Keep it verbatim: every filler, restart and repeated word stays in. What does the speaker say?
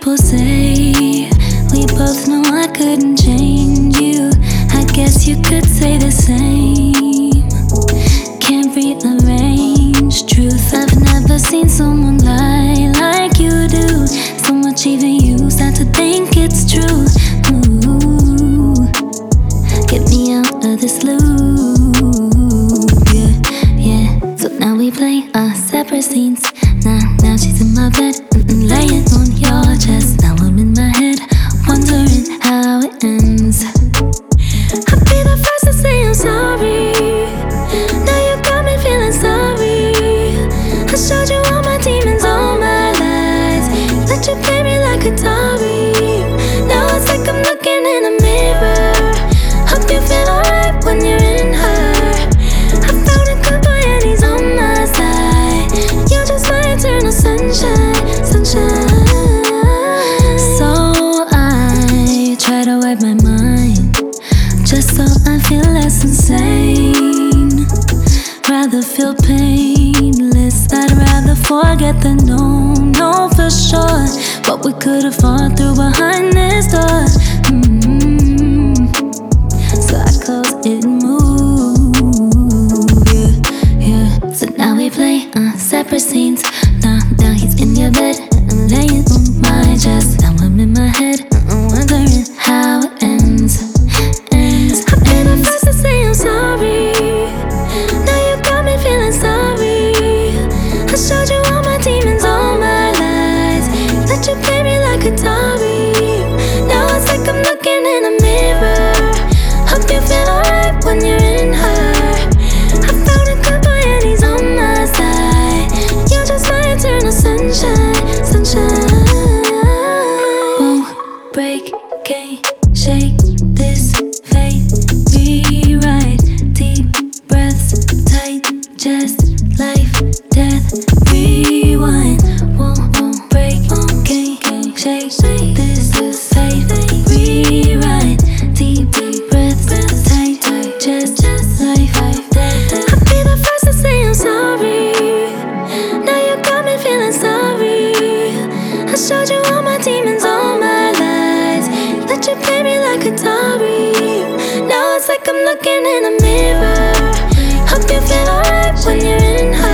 people say we both know I couldn't change you. I guess you could say the same. Can't rearrange truth. I've never seen someone lie like you do. So much even you start to think it's true. Ooh, get me out of this loop. Yeah, yeah. So now we play our separate scenes. Now, now she's in my bed, mm-mm, laying on your chest. Now I'm in my head, wondering how it ends. I'll be the first to say I'm sorry. Now you got me feeling sorry. I showed you all my demons, all my lies. Let you play me like a Atari. Now it's like I'm looking in a mirror. Hope you feel alright when you're in her. I found a good boy and he's on my side. You're just my eternal sunshine, sunshine. So I try to wipe my mind, just so I feel less insane. Rather feel painless, I'd rather forget than know, know for sure what we could have fought through behind this door. mm-hmm. So I close it and move, yeah, yeah. So now we play uh, separate scenes. Now, now he's in your bed, I'm laying on my chest. Now I'm in my head, I'm wondering how it ends. ends. I've been the first to say I'm sorry. Now you got me feeling sorry. I showed you all my demons, all my lies. Let you play me like a Atari. Now it's like I'm looking in a mirror. Hope you feel alright when you're in her. I found a good boy and he's on my side. You're just my eternal sunshine, sunshine. Won't break, can't shake this fate. Rewrite, deep breaths, tight chest, life, death, rewind. Won't, won't break, can't, can't shake this fate. Rewrite, deep breaths, tight chest, life, death. I'll be the first to say I'm sorry. Now you got me feeling sorry. I showed you all my demons, all my lies. Let you play me like a Atari. Now it's like I'm looking in a mirror. Hope you feel alright when you're in her.